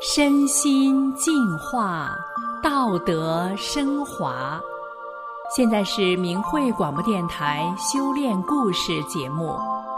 身心净化，道德升华。现在是明慧广播电台修炼故事节目。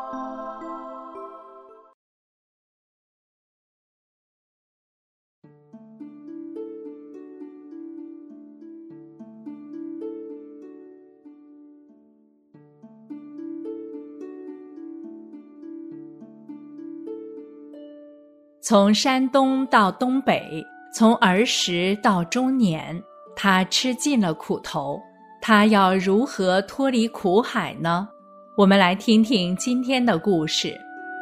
从山东到东北，从儿时到中年，他吃尽了苦头，他要如何脱离苦海呢？我们来听听今天的故事。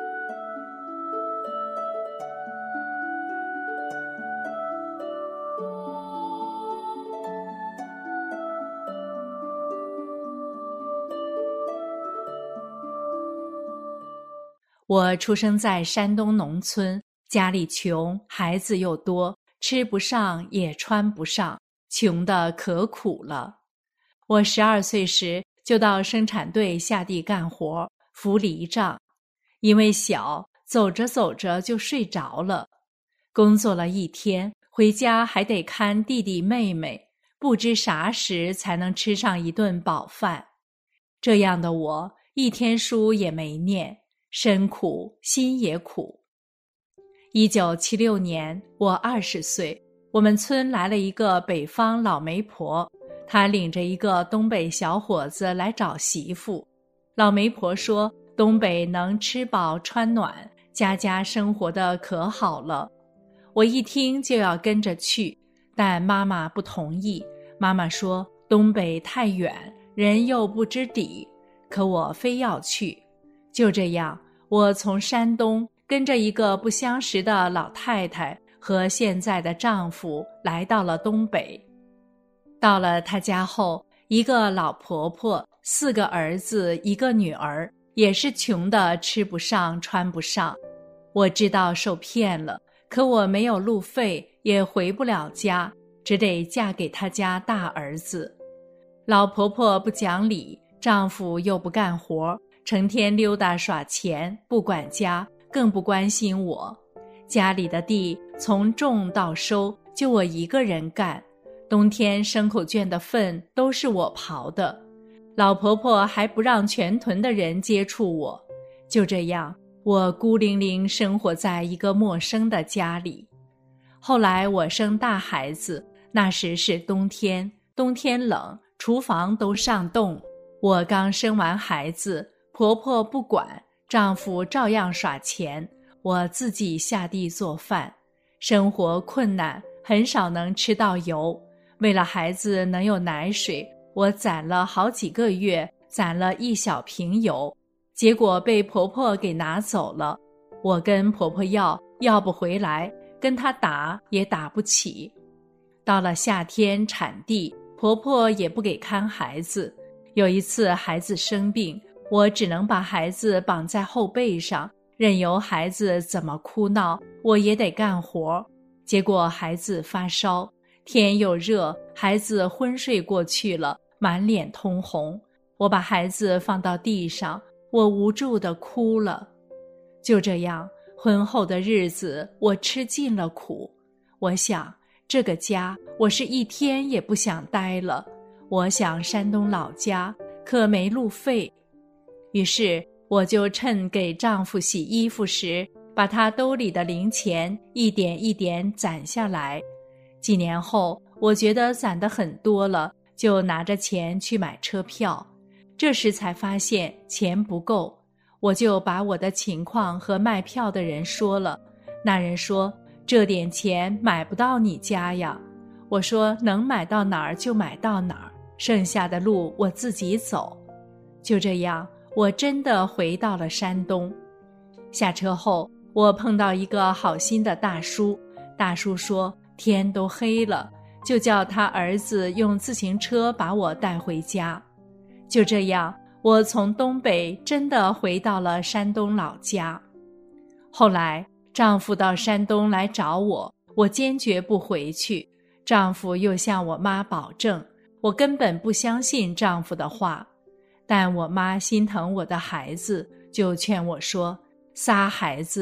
我出生在山东农村，家里穷，孩子又多，吃不上也穿不上，穷得可苦了。我12岁时就到生产队下地干活，扶犁杖。因为小，走着走着就睡着了。工作了一天，回家还得看弟弟妹妹，不知啥时才能吃上一顿饱饭。这样的我，一天书也没念，身苦心也苦。1976年，我20岁，我们村来了一个北方老媒婆，她领着一个东北小伙子来找媳妇。老媒婆说，东北能吃饱穿暖，家家生活得可好了。我一听就要跟着去，但妈妈不同意。妈妈说，东北太远，人又不知底，可我非要去。就这样，我从山东跟着一个不相识的老太太和现在的丈夫来到了东北。到了她家后，一个老婆婆，4个儿子1个女儿，也是穷得吃不上穿不上。我知道受骗了，可我没有路费，也回不了家，只得嫁给她家大儿子。老婆婆不讲理，丈夫又不干活，成天溜达耍钱，不管家，更不关心我。家里的地从种到收就我一个人干，冬天牲口圈的粪都是我刨的。老婆婆还不让全屯的人接触我。就这样，我孤零零生活在一个陌生的家里。后来我生大孩子，那时是冬天，冬天冷，厨房都上冻。我刚生完孩子，婆婆不管，丈夫照样耍钱，我自己下地做饭。生活困难，很少能吃到油。为了孩子能有奶水，我攒了好几个月，攒了1小瓶油，结果被婆婆给拿走了。我跟婆婆要不回来，跟她打也打不起。到了夏天产地，婆婆也不给看孩子。有一次孩子生病，我只能把孩子绑在后背上，任由孩子怎么哭闹，我也得干活。结果孩子发烧，天又热，孩子昏睡过去了，满脸通红。我把孩子放到地上，我无助地哭了。就这样，婚后的日子我吃尽了苦。我想，这个家我是一天也不想待了。我想山东老家，可没路费。于是我就趁给丈夫洗衣服时，把他兜里的零钱一点一点攒下来。几年后，我觉得攒得很多了，就拿着钱去买车票。这时才发现钱不够，我就把我的情况和卖票的人说了。那人说，这点钱买不到你家呀。我说，能买到哪儿就买到哪儿，剩下的路我自己走。就这样，我真的回到了山东。下车后，我碰到一个好心的大叔。大叔说，天都黑了，就叫他儿子用自行车把我带回家。就这样，我从东北真的回到了山东老家。后来，丈夫到山东来找我，我坚决不回去。丈夫又向我妈保证，我根本不相信丈夫的话。但我妈心疼我的孩子，就劝我说，仨孩子，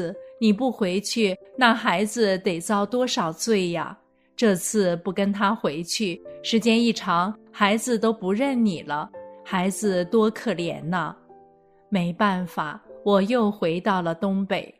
你不回去，那孩子得遭多少罪呀？这次不跟他回去，时间一长，孩子都不认你了，孩子多可怜呐！没办法，我又回到了东北。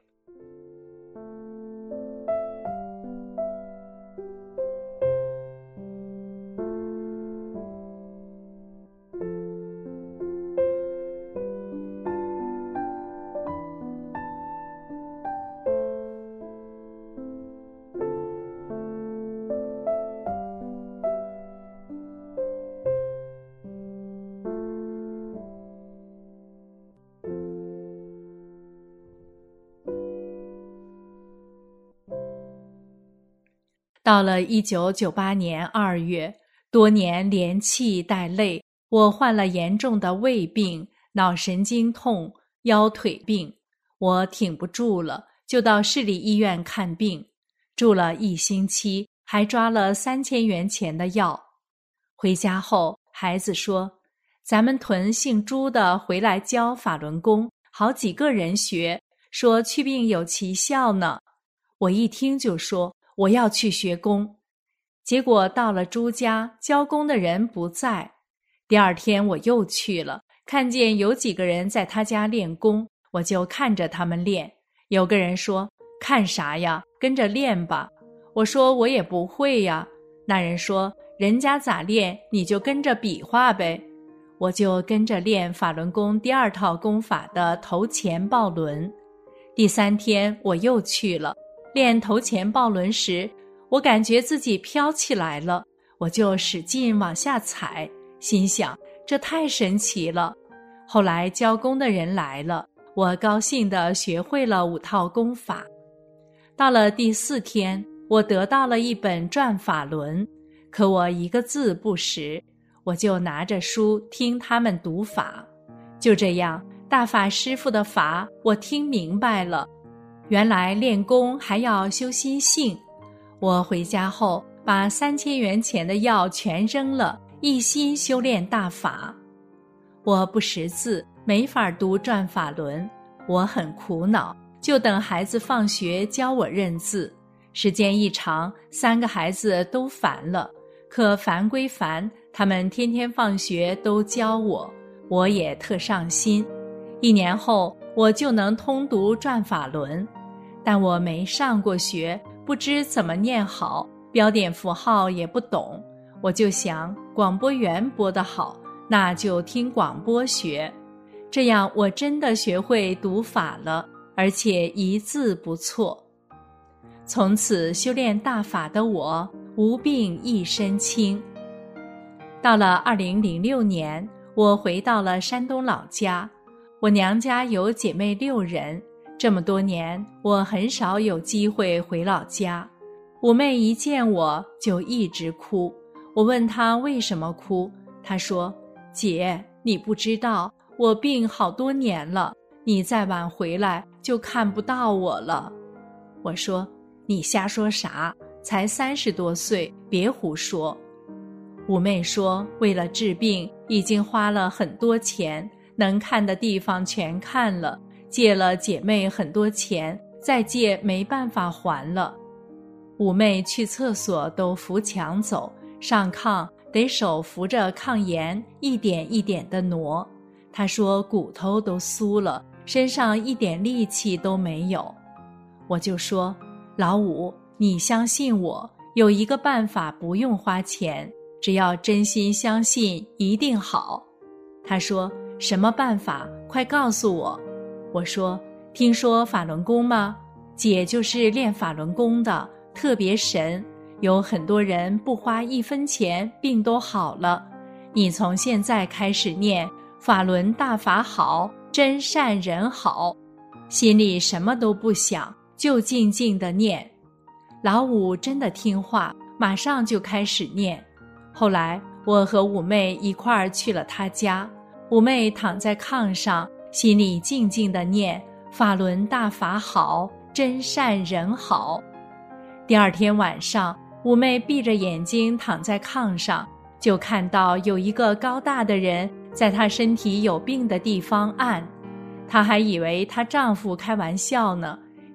到了1998年2月，多年连气带累，我患了严重的胃病、脑神经痛、腰腿病，我挺不住了，就到市里医院看病，住了1星期，还抓了3000元钱的药。回家后，孩子说：“咱们屯姓朱的回来教法轮功，好几个人学，说祛病有奇效呢。”我一听就说：“我要去学功。”结果到了朱家，教功的人不在。第2天我又去了，看见有几个人在他家练功，我就看着他们练。有个人说：“看啥呀？跟着练吧。”我说：“我也不会呀。”那人说：“人家咋练，你就跟着比划呗。”我就跟着练法轮功第2套功法的头前抱轮。第3天我又去了，练头前抱轮时，我感觉自己飘起来了，我就使劲往下踩，心想这太神奇了。后来教功的人来了，我高兴地学会了5套功法。到了第4天，我得到了一本转法轮，可我一个字不识，我就拿着书听他们读法。就这样，大法师父的法我听明白了，原来练功还要修心性。我回家后把3000元钱的药全扔了，一心修炼大法。我不识字，没法读转法轮，我很苦恼，就等孩子放学教我认字。时间一长，3个孩子都烦了，可烦归烦，他们天天放学都教我，我也特上心。1年后，我就能通读转法轮，但我没上过学，不知怎么念好，标点符号也不懂。我就想广播员播得好，那就听广播学。这样我真的学会读法了，而且一字不错。从此修炼大法的我，无病一身轻。到了2006年，我回到了山东老家。我娘家有姐妹6人，这么多年，我很少有机会回老家。五妹一见我就一直哭，我问她为什么哭，她说：“姐，你不知道，我病好多年了，你再晚回来就看不到我了。”我说：“你瞎说啥？才30多岁，别胡说。”五妹说：“为了治病，已经花了很多钱，能看的地方全看了，借了姐妹很多钱，再借没办法还了。”五妹去厕所都扶墙走，上炕得手扶着炕沿，一点一点地挪。她说骨头都酥了，身上一点力气都没有。我就说：“老五，你相信我，有一个办法不用花钱，只要真心相信一定好。”她说：“什么办法？快告诉我。”我说：“听说法轮功吗？姐就是练法轮功的，特别神，有很多人不花1分钱病都好了。你从现在开始念法轮大法好，真善人好，心里什么都不想，就静静地念。”老五真的听话，马上就开始念。后来我和五妹一块儿去了她家，五妹躺在炕上，心里静静地念法轮大法好，真善人好。第2天晚上，五妹闭着眼睛躺在炕上，就看到有一个高大的人在她身体有病的地方按。她还以为她丈夫开玩笑呢，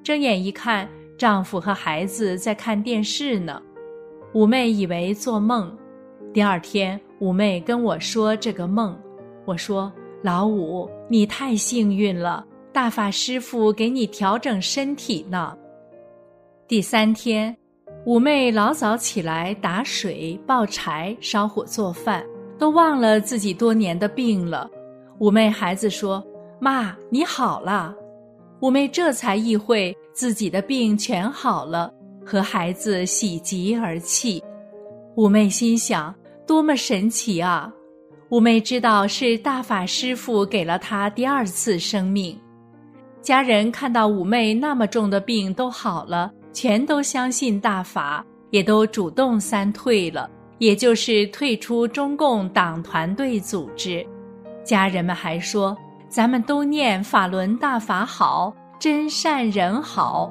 睁眼一看，丈夫和孩子在看电视呢。五妹以为做梦。第二天，五妹跟我说这个梦。我说，老五，你太幸运了，大法师父给你调整身体呢。第三天，五妹老早起来打水、抱柴、烧火做饭，都忘了自己多年的病了。五妹孩子说，妈，你好了。五妹这才意会自己的病全好了，和孩子喜极而泣。五妹心想，多么神奇啊！五妹知道是大法师父给了她第二次生命。家人看到五妹那么重的病都好了，全都相信大法，也都主动三退了，也就是退出中共党团队组织。家人们还说，咱们都念法轮大法好，真善人好。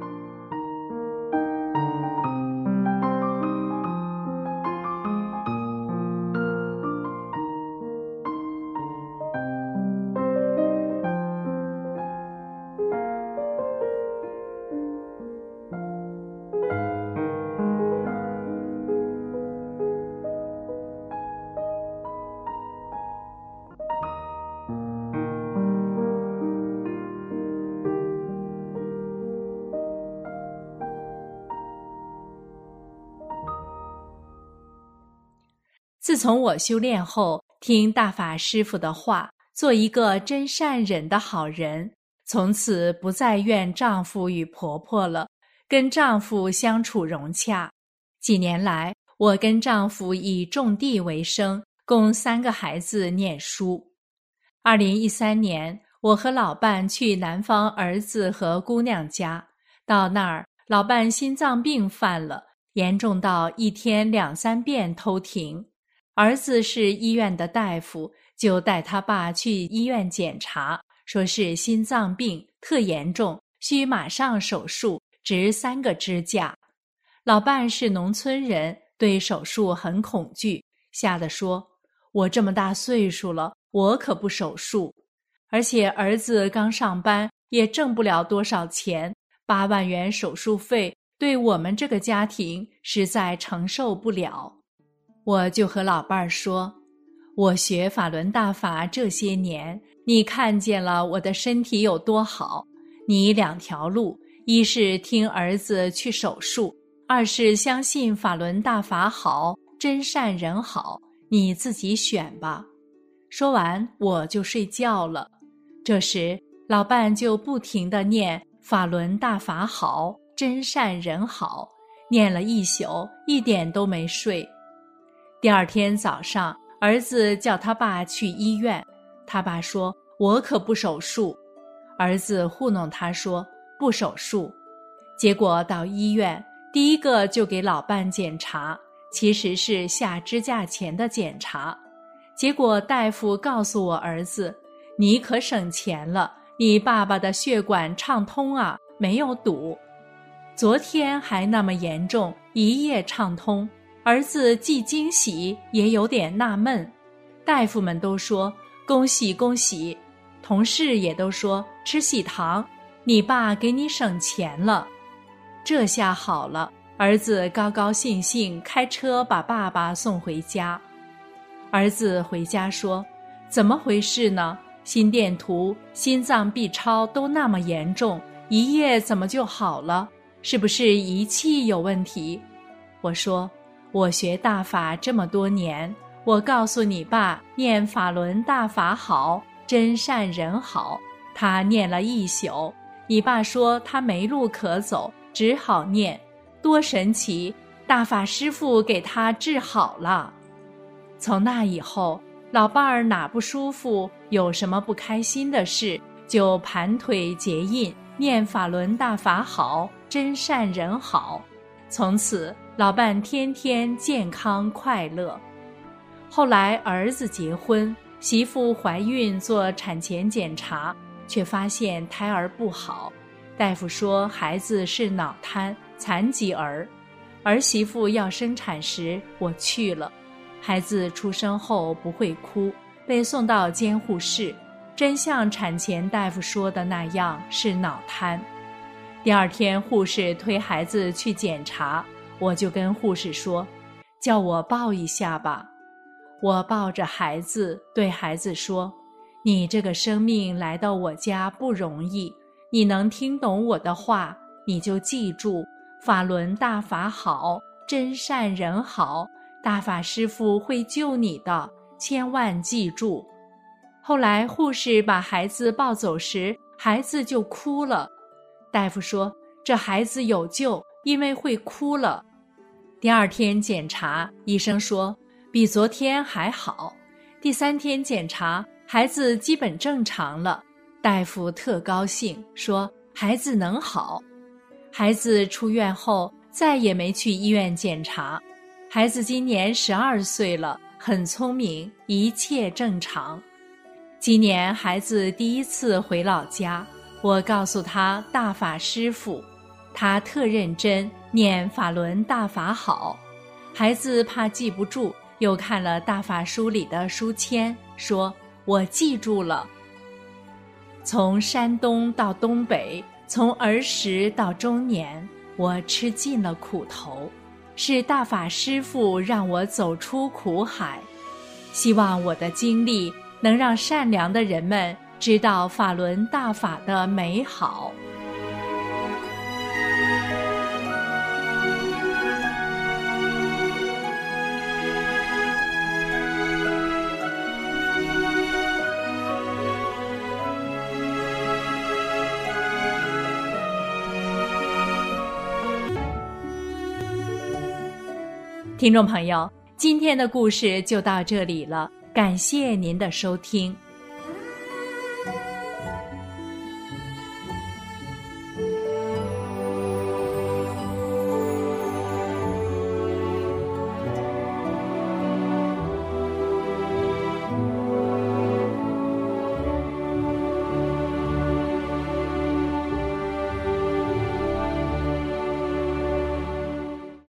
自从我修炼后，听大法师父的话，做一个真善忍的好人，从此不再怨丈夫与婆婆了，跟丈夫相处融洽。几年来，我跟丈夫以种地为生，供3个孩子念书。2013年，我和老伴去南方儿子和姑娘家，到那儿，老伴心脏病犯了，严重到一天2、3遍偷停。儿子是医院的大夫，就带他爸去医院检查，说是心脏病，特严重，需马上手术，植3个支架。老伴是农村人，对手术很恐惧，吓得说，我这么大岁数了，我可不手术。而且儿子刚上班，也挣不了多少钱，8万元手术费对我们这个家庭实在承受不了。我就和老伴儿说，我学法轮大法这些年，你看见了我的身体有多好，你2条路，一是听儿子去手术，2是相信法轮大法好，真善人好，你自己选吧。说完我就睡觉了。这时老伴就不停地念法轮大法好，真善人好，念了1宿，一点都没睡。第2天早上，儿子叫他爸去医院，他爸说，我可不手术。儿子糊弄他说，不手术。结果到医院，第一个就给老伴检查，其实是下支架前的检查。结果大夫告诉我儿子，你可省钱了，你爸爸的血管畅通啊，没有堵。昨天还那么严重，一夜畅通。儿子既惊喜也有点纳闷，大夫们都说恭喜恭喜，同事也都说吃喜糖，你爸给你省钱了。这下好了，儿子高高兴兴开车把爸爸送回家。儿子回家说，怎么回事呢？心电图、心脏 B 超都那么严重，一夜怎么就好了？是不是仪器有问题？我说，我学大法这么多年，我告诉你爸念法轮大法好，真善人好，他念了1宿，你爸说他没路可走，只好念，多神奇，大法师父给他治好了。从那以后，老伴儿哪不舒服，有什么不开心的事，就盘腿结印，念法轮大法好，真善人好。从此老伴天天健康快乐。后来儿子结婚，媳妇怀孕做产前检查，却发现胎儿不好，大夫说孩子是脑瘫残疾儿。儿媳妇要生产时，我去了，孩子出生后不会哭，被送到监护室，真像产前大夫说的那样是脑瘫。 第二天护士推孩子去检查，我就跟护士说，叫我抱一下吧。我抱着孩子，对孩子说，你这个生命来到我家不容易，你能听懂我的话，你就记住，法轮大法好，真善人好，大法师父会救你的，千万记住。后来护士把孩子抱走时，孩子就哭了。大夫说，这孩子有救，因为会哭了。第二天检查，医生说比昨天还好。第三天检查，孩子基本正常了，大夫特高兴，说孩子能好。孩子出院后再也没去医院检查。孩子今年12岁了，很聪明，一切正常。今年孩子第一次回老家，我告诉他大法师父，他特认真念法轮大法好。孩子怕记不住，又看了大法书里的书签，说我记住了。从山东到东北，从儿时到中年，我吃尽了苦头，是大法师父让我走出苦海。希望我的经历能让善良的人们知道法轮大法的美好。听众朋友，今天的故事就到这里了，感谢您的收听。